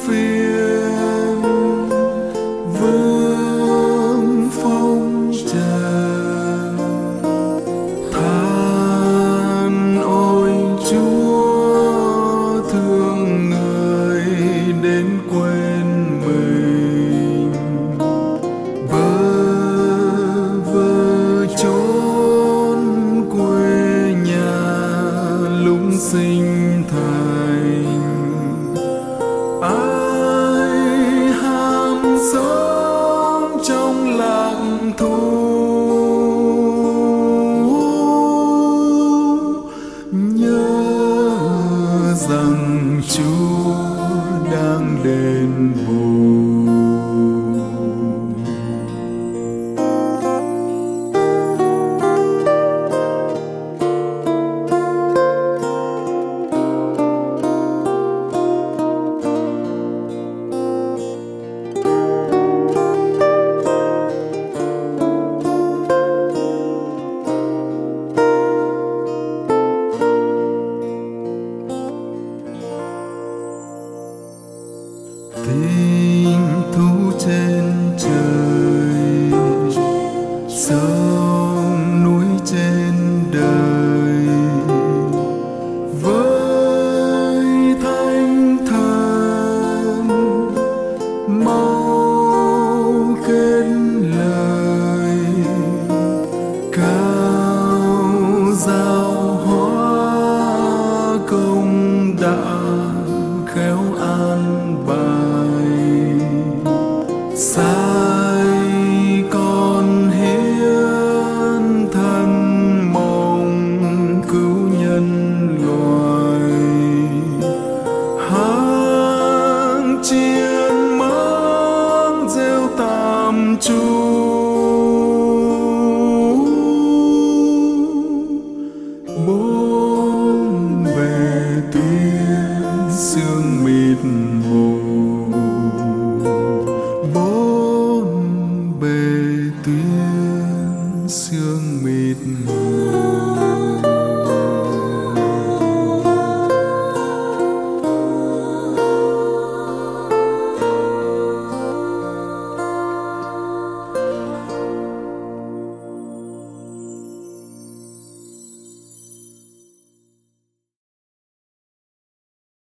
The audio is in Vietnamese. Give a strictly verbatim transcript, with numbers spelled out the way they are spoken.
phiền vương phong trần. Than ôi Chúa thương người đến quên mình, bơ vơ chốn quê nhà lũng sinh thành. Ai ham sống trong lặng thú, nhớ rằng Chúa đang đền bù. Tình thú trên trời, sông núi trên đời, với thánh thần mau kết lời. Cao giao hóa công đã khéo an bài, sai con hiến thân mong cứu nhân loài. Hàng chiên mang rêu tạm chu, bốn bề tuyết sương mịt mù, bốn bề tuyết sương mịt mù.